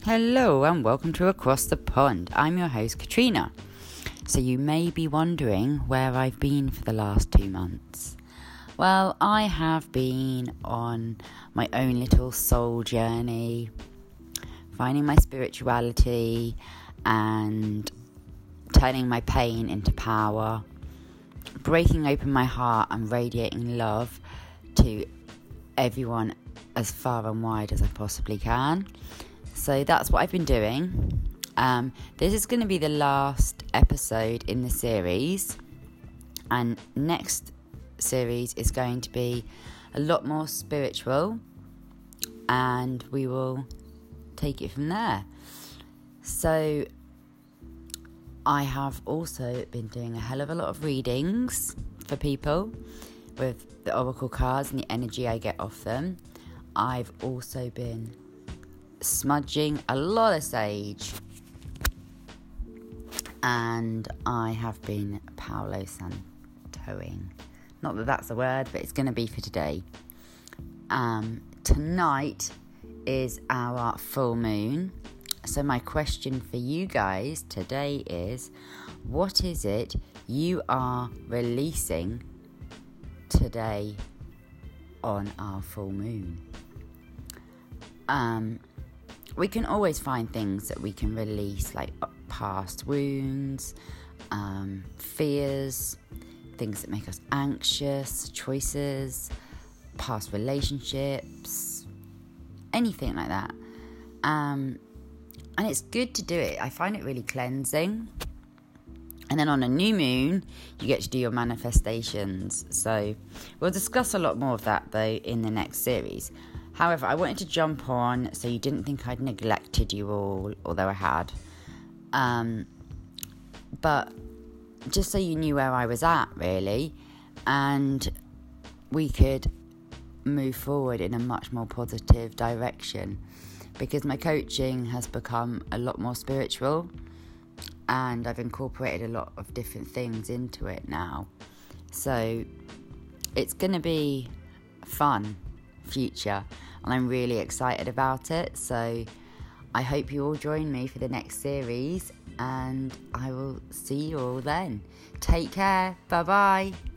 Hello and welcome to Across the Pond. I'm your host Katrina. So you may be wondering where I've been for the last 2 months. Well, I have been on my own little soul journey, finding my spirituality and turning my pain into power, breaking open my heart and radiating love to everyone as far and wide as I possibly can. So that's what I've been doing. This is going to be the last episode in the series, and next series is going to be a lot more spiritual, and we will take it from there. So I have also been doing a hell of a lot of readings for people with the oracle cards and the energy I get off them. I've also been smudging a lot of sage, and I have been Palo Santoing. Not that that's a word, but it's going to be for today. Tonight is our full moon. So my question for you guys today is, what is it you are releasing today on our full moon? We can always find things that we can release, like past wounds, fears, things that make us anxious, choices, past relationships, anything like that. And it's good to do it. I find it really cleansing. And then on a new moon, you get to do your manifestations. So we'll discuss a lot more of that, though, in the next series. However, I wanted to jump on so you didn't think I'd neglected you all, although I had. But just so you knew where I was at, really, and we could move forward in a much more positive direction, because my coaching has become a lot more spiritual, and I've incorporated a lot of different things into it now. So it's going to be fun future, and I'm really excited about it. So I hope you all join me for the next series, and I will see you all then. Take care. Bye bye.